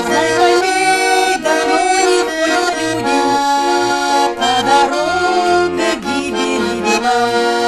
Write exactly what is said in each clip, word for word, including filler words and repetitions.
Знай, полей давно не ходят люди, а дорога гибели вела.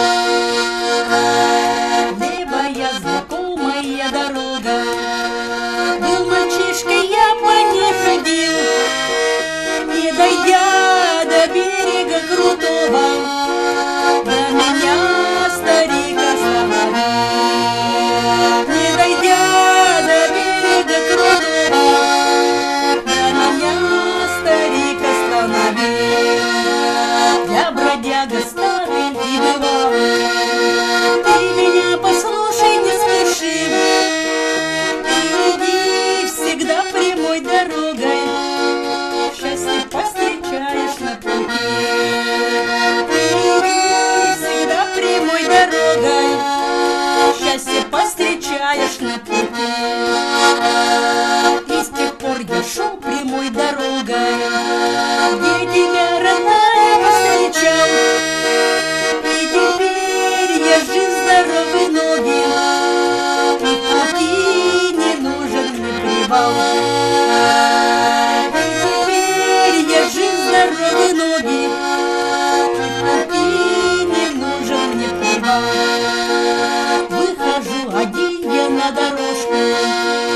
Левая знакомая дорога, был мальчишкой, я по ней ходил, не дойдя до берега крутого, до меня старик остановил. Не дойдя до берега крутого, до меня старик остановил. Я бродяга старый и бывалый, ты меня послушай, не спеши, ты иди всегда прямой дорогой, счастье повстречаешь на пути. Ты иди всегда прямой дорогой, счастье повстречаешь на пути. И с тех пор я шел прямой дорогой, где тебя, родная, повстречал. И теперь я жив, здоровый, ноги, и в пути не нужен мне привал. И теперь я жив, здоровый, ноги, и в пути не нужен мне привал. Выхожу один я на дорожку,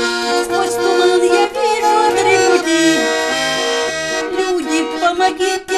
сквозь туман я вижу три пути. Люди, помогите